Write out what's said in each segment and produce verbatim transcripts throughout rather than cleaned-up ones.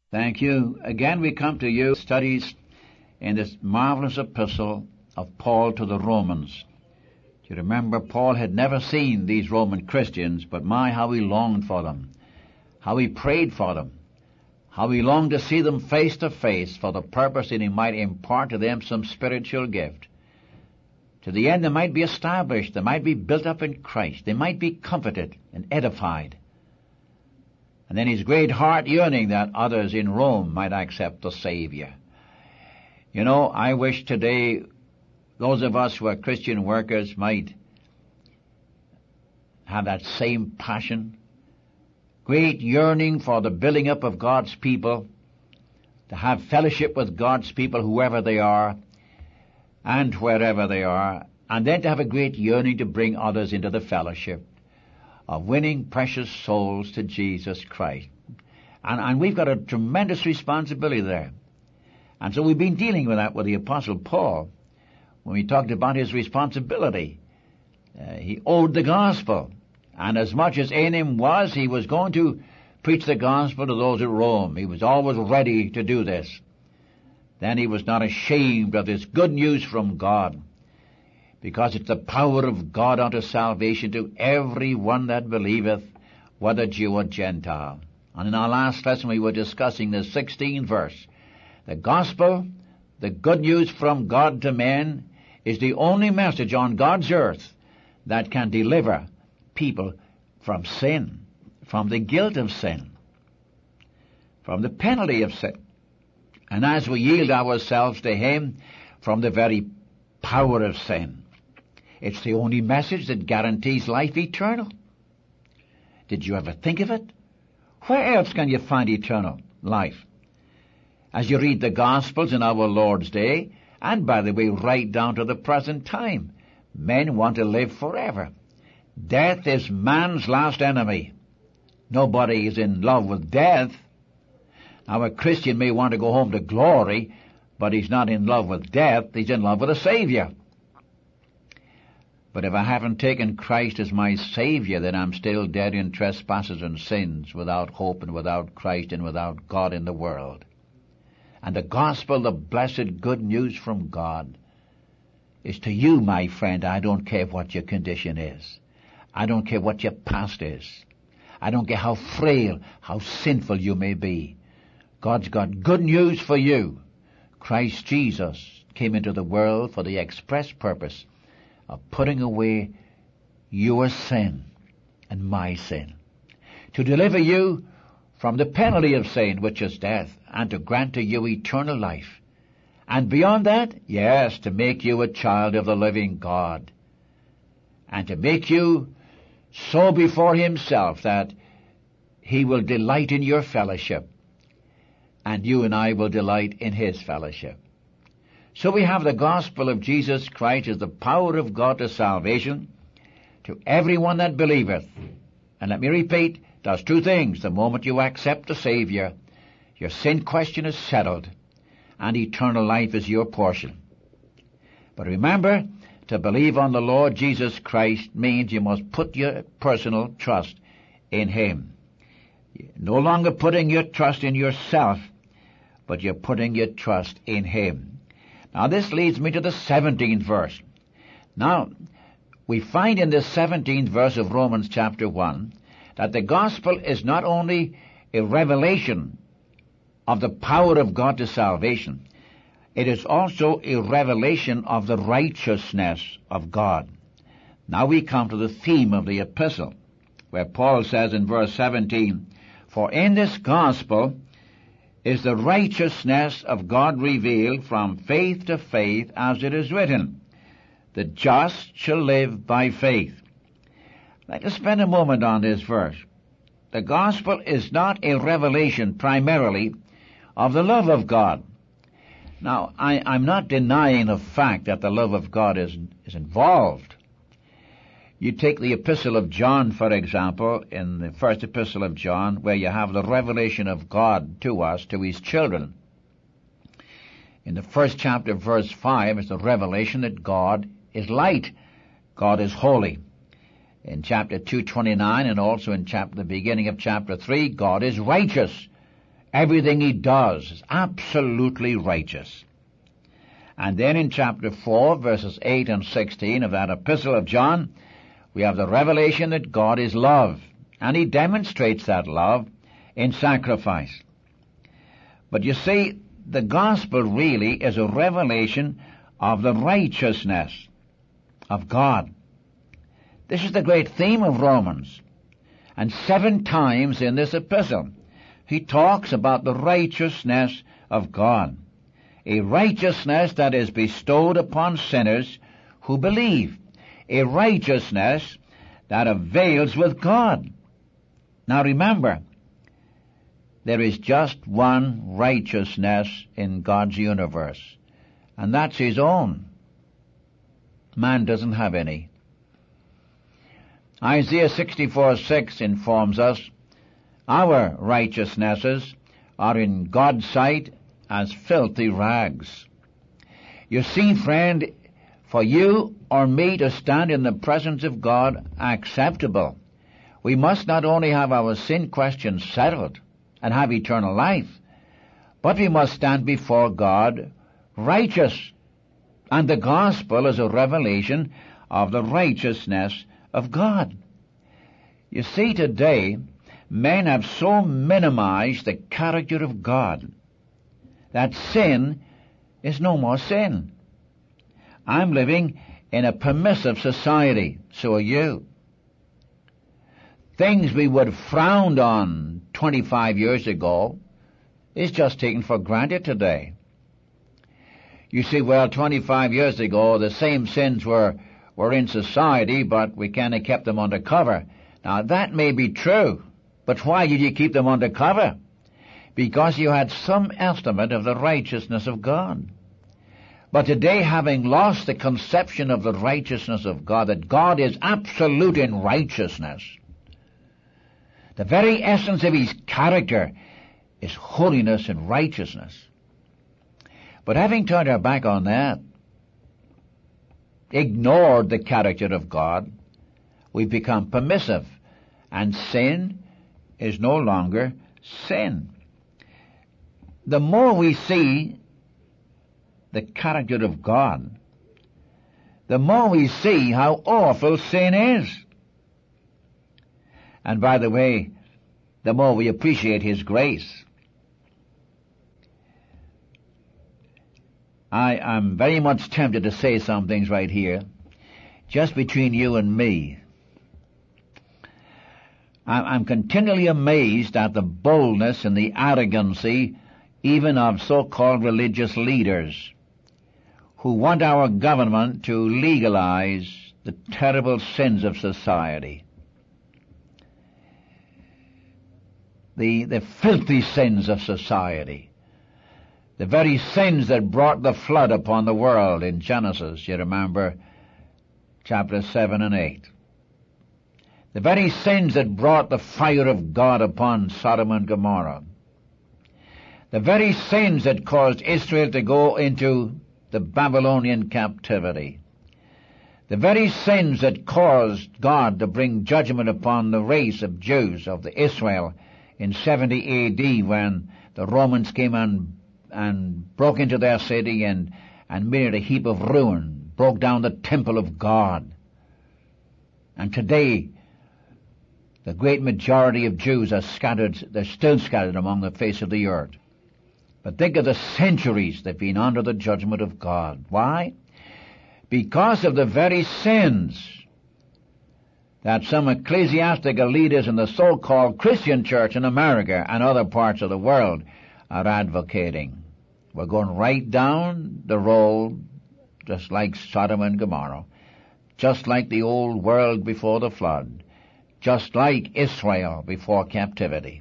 Thank you. Again we come to you, studies in this marvelous epistle of Paul to the Romans. You remember Paul had never seen these Roman Christians, but my, how he longed for them, how he prayed for them, how he longed to see them face to face for the purpose that he might impart to them some spiritual gift. To the end they might be established, they might be built up in Christ, they might be comforted and edified. And then his great heart yearning that others in Rome might accept the Savior. You know, I wish today those of us who are Christian workers might have that same passion, great yearning for the building up of God's people, to have fellowship with God's people, whoever they are, and wherever they are, and then to have a great yearning to bring others into the fellowship of winning precious souls to Jesus Christ. And, and we've got a tremendous responsibility there. And so we've been dealing with that with the Apostle Paul when we talked about his responsibility. Uh, he owed the gospel. And as much as in him was, he was going to preach the gospel to those at Rome. He was always ready to do this. Then he was not ashamed of this good news from God, because it's the power of God unto salvation to every one that believeth, whether Jew or Gentile. And in our last lesson we were discussing the sixteenth verse. The gospel, the good news from God to men, is the only message on God's earth that can deliver people from sin, from the guilt of sin, from the penalty of sin. And as we yield ourselves to Him, from the very power of sin. It's the only message that guarantees life eternal. Did you ever think of it? Where else can you find eternal life? As you read the Gospels in our Lord's day, and by the way, right down to the present time, men want to live forever. Death is man's last enemy. Nobody is in love with death. Now, a Christian may want to go home to glory, but he's not in love with death. He's in love with a Savior. But if I haven't taken Christ as my Savior, then I'm still dead in trespasses and sins, without hope and without Christ and without God in the world. And the gospel, the blessed good news from God, is to you, my friend. I don't care what your condition is. I don't care what your past is. I don't care how frail, how sinful you may be. God's got good news for you. Christ Jesus came into the world for the express purpose of putting away your sin and my sin, to deliver you from the penalty of sin, which is death, and to grant to you eternal life. And beyond that, yes, to make you a child of the living God, and to make you so before Himself that He will delight in your fellowship, and you and I will delight in His fellowship. So we have the gospel of Jesus Christ as the power of God to salvation to everyone that believeth. And let me repeat, does two things. The moment you accept the Savior, your sin question is settled, and eternal life is your portion. But remember, to believe on the Lord Jesus Christ means you must put your personal trust in Him. You're no longer putting your trust in yourself, but you're putting your trust in Him. Now this leads me to the seventeenth verse. Now, we find in this seventeenth verse of Romans chapter one that the gospel is not only a revelation of the power of God to salvation, it is also a revelation of the righteousness of God. Now we come to the theme of the epistle, where Paul says in verse seventeen, "For in this gospel is the righteousness of God revealed from faith to faith, as it is written, the just shall live by faith." I'd like to spend a moment on this verse. The gospel is not a revelation primarily of the love of God. Now, I, I'm not denying the fact that the love of God is, is involved. You take the epistle of John, for example, in the first epistle of John, where you have the revelation of God to us, to His children. In the first chapter, verse five, is the revelation that God is light. God is holy. In chapter two twenty-nine, and also in chapter, the beginning of chapter three, God is righteous. Everything he does is absolutely righteous. And then in chapter four, verses eight and sixteen of that epistle of John, we have the revelation that God is love, and he demonstrates that love in sacrifice. But you see, the gospel really is a revelation of the righteousness of God. This is the great theme of Romans. And seven times in this epistle, he talks about the righteousness of God. A righteousness that is bestowed upon sinners who believe. A righteousness that avails with God. Now remember, there is just one righteousness in God's universe, and that's his own. Man doesn't have any. Isaiah sixty-four six informs us, our righteousnesses are in God's sight as filthy rags. You see, friend, for you or me to stand in the presence of God acceptable, we must not only have our sin question settled and have eternal life, but we must stand before God righteous. And the gospel is a revelation of the righteousness of God. You see, today, men have so minimized the character of God that sin is no more sin. I'm living in a permissive society, so are you. Things we would have frowned on twenty-five years ago is just taken for granted today. You see, well, twenty-five years ago, the same sins were, were in society, but we kind of kept them under cover. Now, that may be true, but why did you keep them under cover? Because you had some estimate of the righteousness of God. But today, having lost the conception of the righteousness of God, that God is absolute in righteousness, the very essence of his character is holiness and righteousness. But having turned our back on that, ignored the character of God, we've become permissive, and sin is no longer sin. The more we see the character of God, the more we see how awful sin is. And by the way, the more we appreciate his grace. I am very much tempted to say some things right here, just between you and me. I'm continually amazed at the boldness and the arrogancy even of so-called religious leaders who want our government to legalize the terrible sins of society. The, the filthy sins of society. The very sins that brought the flood upon the world in Genesis, you remember, chapters seven and eight. The very sins that brought the fire of God upon Sodom and Gomorrah. The very sins that caused Israel to go into the Babylonian captivity. The very sins that caused God to bring judgment upon the race of Jews, of the Israel, in seventy A D when the Romans came and, and broke into their city and, and made it a heap of ruin, broke down the temple of God. And today, the great majority of Jews are scattered, they're still scattered among the face of the earth. But think of the centuries they've been under the judgment of God. Why? Because of the very sins that some ecclesiastical leaders in the so-called Christian church in America and other parts of the world are advocating. We're going right down the road, just like Sodom and Gomorrah, just like the old world before the flood, just like Israel before captivity.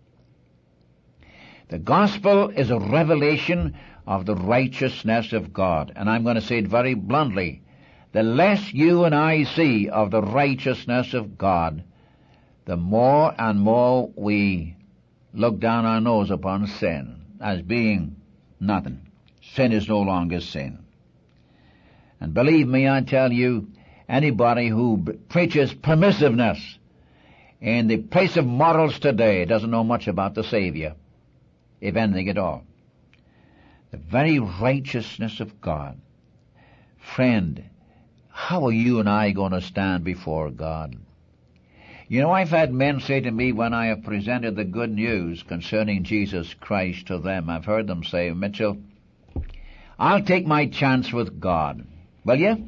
The gospel is a revelation of the righteousness of God. And I'm going to say it very bluntly. The less you and I see of the righteousness of God, the more and more we look down our nose upon sin as being nothing. Sin is no longer sin. And believe me, I tell you, anybody who preaches permissiveness in the place of morals today doesn't know much about the Savior. if anything at all. The very righteousness of God. Friend, how are you and I going to stand before God? You know, I've had men say to me when I have presented the good news concerning Jesus Christ to them, I've heard them say, Mitchell, I'll take my chance with God. Will you?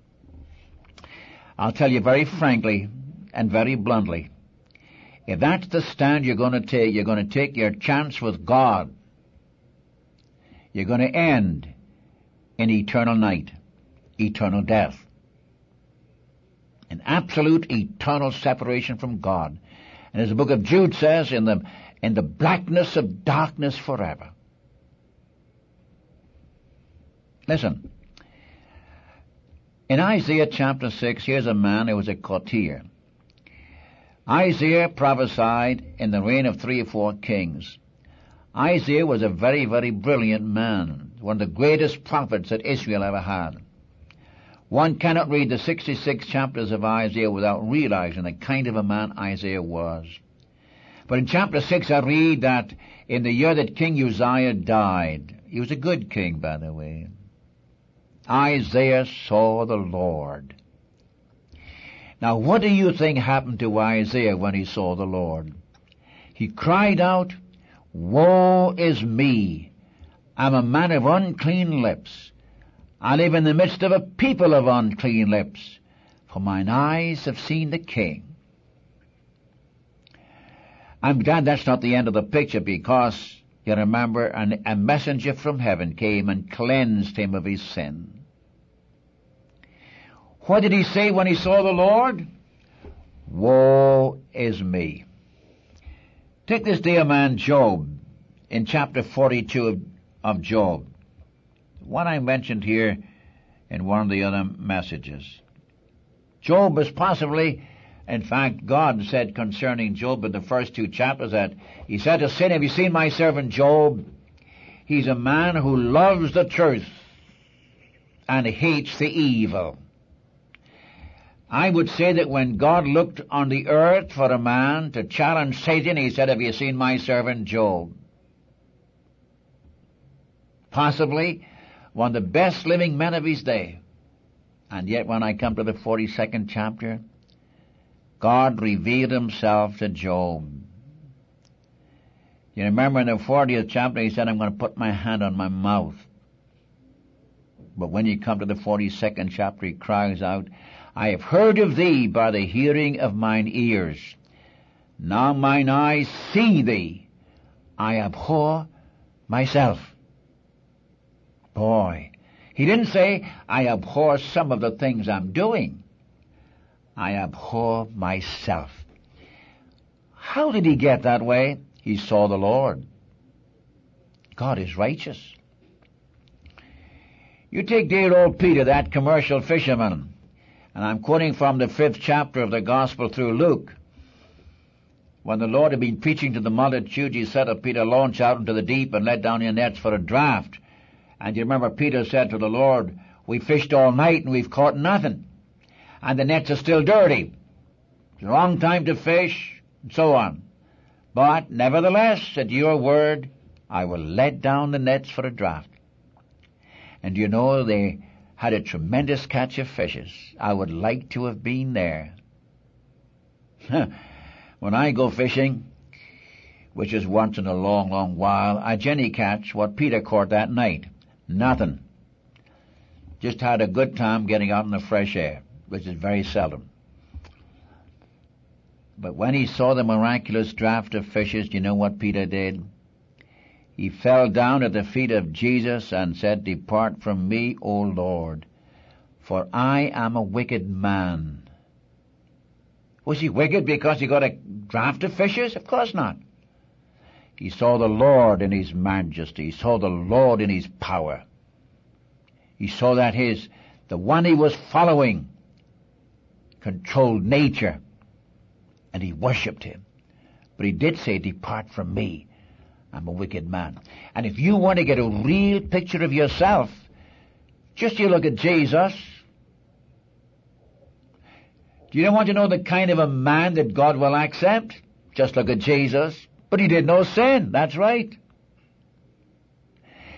I'll tell you very frankly and very bluntly, if that's the stand you're going to take, you're going to take your chance with God. You're going to end in eternal night, eternal death. An absolute eternal separation from God. And as the book of Jude says, in the, in the blackness of darkness forever. Listen. In Isaiah chapter six, here's a man who was a courtier. Isaiah prophesied in the reign of three or four kings. Isaiah was a very, very brilliant man, one of the greatest prophets that Israel ever had. One cannot read the sixty-six chapters of Isaiah without realizing the kind of a man Isaiah was. But in chapter six I read that in the year that King Uzziah died, he was a good king, by the way, Isaiah saw the Lord. Now what do you think happened to Isaiah when he saw the Lord? He cried out, Woe is me! I'm a man of unclean lips. I live in the midst of a people of unclean lips, for mine eyes have seen the King. I'm glad that's not the end of the picture, because, you remember, an, a messenger from heaven came and cleansed him of his sin. What did he say when he saw the Lord? Woe is me. Take this dear man Job, in chapter forty-two of, of Job. One I mentioned here in one of the other messages. Job was possibly, in fact, God said concerning Job in the first two chapters that he said to sin, have you seen my servant Job? He's a man who loves the truth and hates the evil. I would say that when God looked on the earth for a man to challenge Satan, he said, have you seen my servant Job? Possibly one of the best living men of his day. And yet when I come to the forty-second chapter, God revealed himself to Job. You remember in the fortieth chapter he said, I'm going to put my hand on my mouth. But when you come to the forty-second chapter, he cries out, I have heard of thee by the hearing of mine ears. Now mine eyes see thee. I abhor myself. Boy, he didn't say, I abhor some of the things I'm doing. I abhor myself. How did he get that way? He saw the Lord. God is righteous. You take dear old Peter, that commercial fisherman, and I'm quoting from the fifth chapter of the Gospel through Luke. When the Lord had been preaching to the multitude, he said to Peter, launch out into the deep and let down your nets for a draught. And you remember Peter said to the Lord, we fished all night and we've caught nothing. And the nets are still dirty. It's the wrong time to fish, and so on. But nevertheless, at your word, I will let down the nets for a draught. And you know, they had a tremendous catch of fishes. I would like to have been there. When I go fishing, which is once in a long, long while, I generally catch what Peter caught that night. Nothing. Just had a good time getting out in the fresh air, which is very seldom. But when he saw the miraculous draught of fishes, do you know what Peter did? He fell down at the feet of Jesus and said, depart from me, O Lord, for I am a wicked man. Was he wicked because he got a draught of fishes? Of course not. He saw the Lord in his majesty. He saw the Lord in his power. He saw that his, the one he was following controlled nature, and he worshipped him. But he did say, depart from me, I'm a wicked man. And if you want to get a real picture of yourself, just you look at Jesus. Do you want to know the kind of a man that God will accept? Just look at Jesus. But he did no sin. That's right.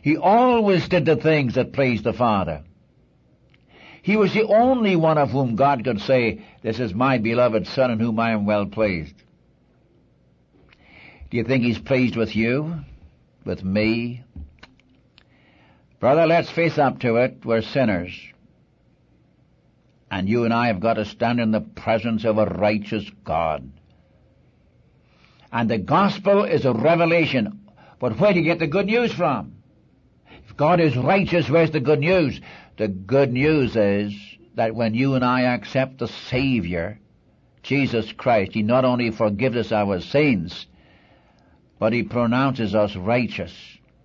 He always did the things that pleased the Father. He was the only one of whom God could say, "This is my beloved Son in whom I am well pleased." Do you think He's pleased with you? With me? Brother, let's face up to it. We're sinners. And you and I have got to stand in the presence of a righteous God. And the gospel is a revelation. But where do you get the good news from? If God is righteous, where's the good news? The good news is that when you and I accept the Savior, Jesus Christ, He not only forgives us our sins, but He pronounces us righteous.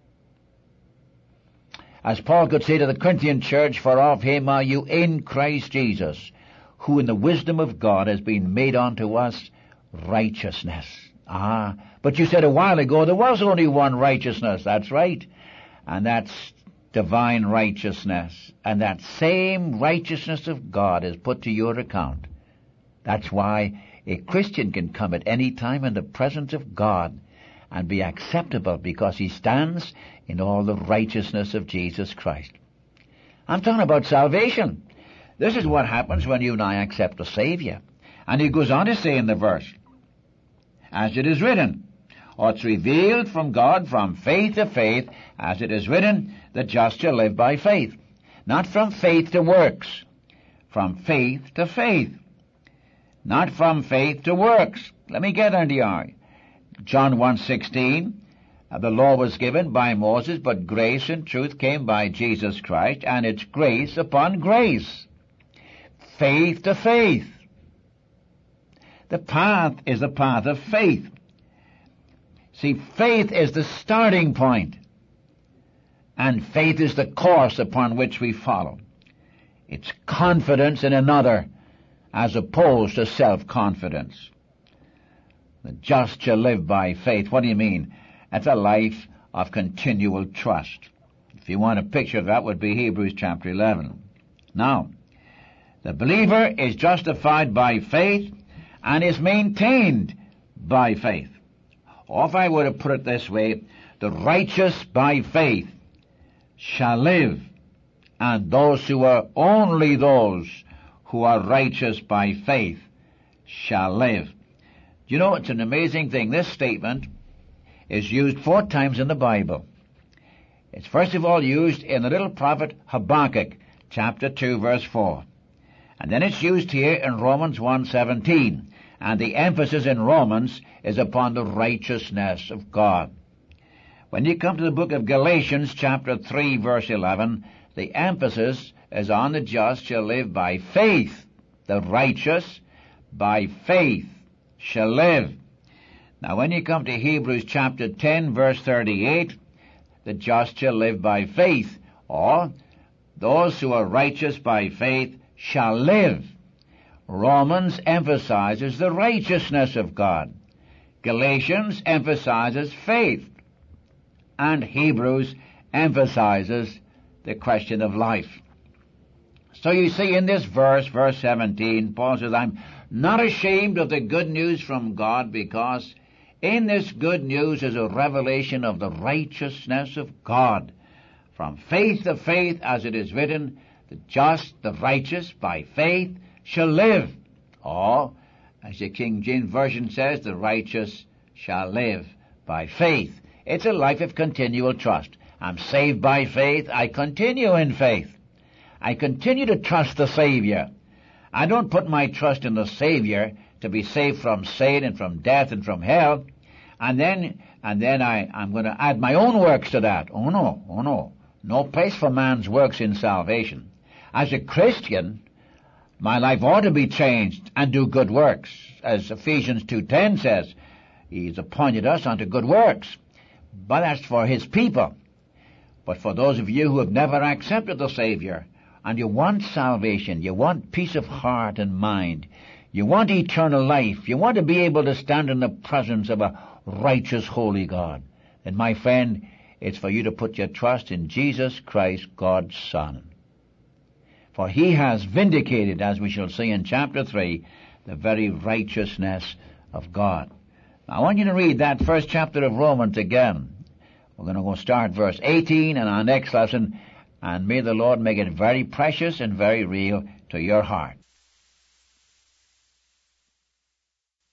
As Paul could say to the Corinthian church, "For of Him are you in Christ Jesus, who in the wisdom of God has been made unto us righteousness." Ah, but you said a while ago there was only one righteousness. That's right. And that's divine righteousness. And that same righteousness of God is put to your account. That's why a Christian can come at any time in the presence of God and be acceptable, because he stands in all the righteousness of Jesus Christ. I'm talking about salvation. This is what happens when you and I accept the Savior. And he goes on to say in the verse, "As it is written, or it's revealed from God from faith to faith, as it is written, the just shall live by faith." Not from faith to works, from faith to faith. Not from faith to works. Let me get on the eye. John one sixteen, the law was given by Moses, but grace and truth came by Jesus Christ, and it's grace upon grace. Faith to faith. The path is the path of faith. See, faith is the starting point, and faith is the course upon which we follow. It's confidence in another as opposed to self-confidence. The just shall live by faith. What do you mean? That's a life of continual trust. If you want a picture of that, would be Hebrews chapter eleven. Now, the believer is justified by faith and is maintained by faith. Or if I were to put it this way, the righteous by faith shall live, and those who are only those who are righteous by faith shall live. You know, it's an amazing thing. This statement is used four times in the Bible. It's first of all used in the little prophet Habakkuk, chapter two, verse four. And then it's used here in Romans one seventeen. And the emphasis in Romans is upon the righteousness of God. When you come to the book of Galatians, chapter three, verse eleven, the emphasis is on the just shall live by faith. The righteous by faith shall live. Now when you come to Hebrews chapter ten, verse thirty-eight, the just shall live by faith, or those who are righteous by faith shall live. Romans emphasizes the righteousness of God. Galatians emphasizes faith. And Hebrews emphasizes the question of life. So you see in this verse, verse seventeen, Paul says, "I'm not ashamed of the good news from God, because in this good news is a revelation of the righteousness of God. From faith to faith, as it is written, the just, the righteous, by faith shall live." Or, as the King James Version says, the righteous shall live by faith. It's a life of continual trust. I'm saved by faith. I continue in faith. I continue to trust the Savior. I don't put my trust in the Savior to be saved from sin and from death and from hell, and then and then I, I'm going to add my own works to that. Oh no, oh no. No place for man's works in salvation. As a Christian, my life ought to be changed and do good works. As Ephesians two ten says, He's appointed us unto good works. But that's for His people. But for those of you who have never accepted the Savior, and you want salvation, you want peace of heart and mind, you want eternal life, you want to be able to stand in the presence of a righteous, holy God, then my friend, it's for you to put your trust in Jesus Christ, God's Son. For He has vindicated, as we shall see in chapter three, the very righteousness of God. Now, I want you to read that first chapter of Romans again. We're going to go start verse eighteen in our next lesson, and may the Lord make it very precious and very real to your heart.